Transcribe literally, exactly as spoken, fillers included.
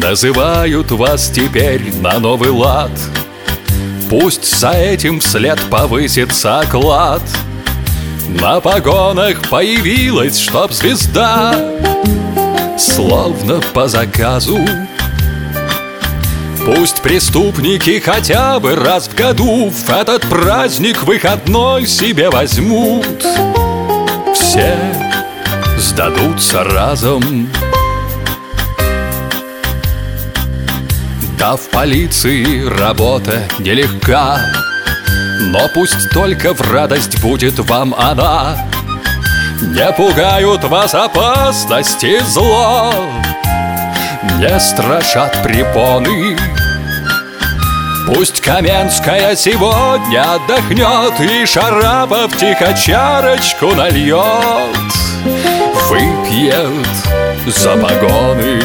называют вас теперь на новый лад. Пусть за этим вслед повысится оклад. На погонах появилась, чтоб звезда, словно по заказу. Пусть преступники хотя бы раз в году в этот праздник выходной себе возьмут. Все сдадутся разом. Да, в полиции работа нелегка, но пусть только в радость будет вам она. Не пугают вас опасности зло, не страшат препоны. Пусть Каменская сегодня отдохнет и Шарапов тихо чарочку нальет, выпьет за погоны.